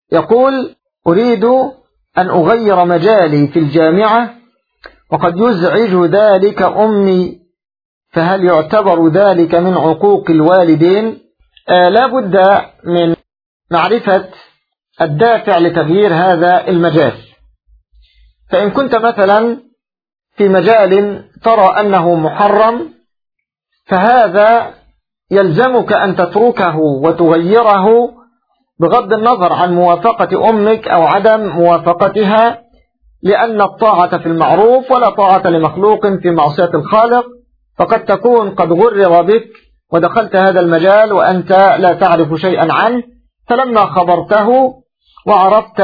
يقول: أريد أن أغير مجالي في الجامعة وقد يزعج ذلك أمي، فهل يعتبر ذلك من عقوق الوالدين؟ لا بد من معرفة الدافع لتغيير هذا المجال. فإن كنت مثلا في مجال ترى أنه محرم، فهذا يلزمك أن تتركه وتغيره بغض النظر عن موافقة أمك أو عدم موافقتها، لأن الطاعة في المعروف ولا طاعة لمخلوق في معصية الخالق. فقد تكون قد غرر بك ودخلت هذا المجال وأنت لا تعرف شيئا عنه، فلما خبرته وعرفت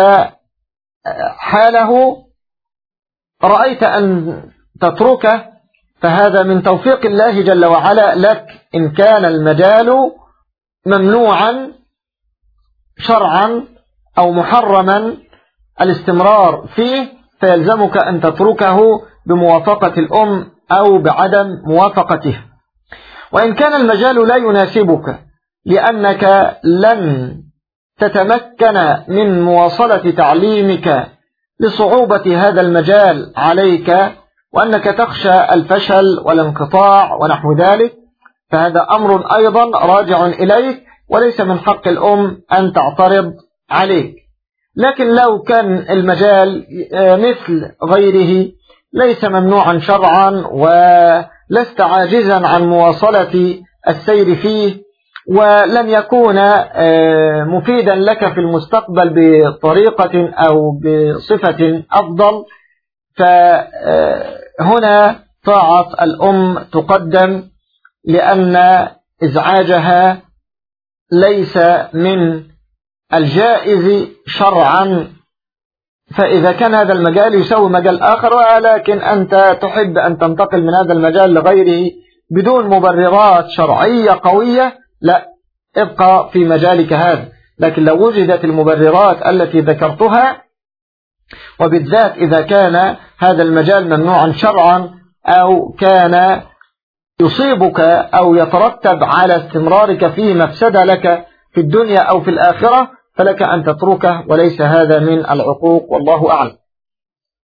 حاله رأيت أن تتركه، فهذا من توفيق الله جل وعلا لك. إن كان المجال ممنوعا شرعا أو محرما الاستمرار فيه، فيلزمك أن تتركه بموافقة الأم أو بعدم موافقته. وإن كان المجال لا يناسبك لأنك لن تتمكن من مواصلة تعليمك لصعوبة هذا المجال عليك، وأنك تخشى الفشل والانقطاع ونحو ذلك، فهذا أمر أيضا راجع إليك، وليس من حق الأم أن تعترض عليك. لكن لو كان المجال مثل غيره ليس ممنوعا شرعا ولست عاجزا عن مواصلة السير فيه، ولن يكون مفيدا لك في المستقبل بطريقة أو بصفة أفضل، فهنا طاعة الأم تقدم، لأن إزعاجها ليس من الجائز شرعا. فإذا كان هذا المجال يسوي مجال آخر، ولكن أنت تحب أن تنتقل من هذا المجال لغيره بدون مبررات شرعية قوية، لا، ابقى في مجالك هذا. لكن لو وجدت المبررات التي ذكرتها، وبالذات إذا كان هذا المجال ممنوعا شرعا أو كان يصيبك أو يترتب على استمرارك فيه مفسدة لك في الدنيا أو في الآخرة، فلك أن تتركه، وليس هذا من العقوق، والله أعلم.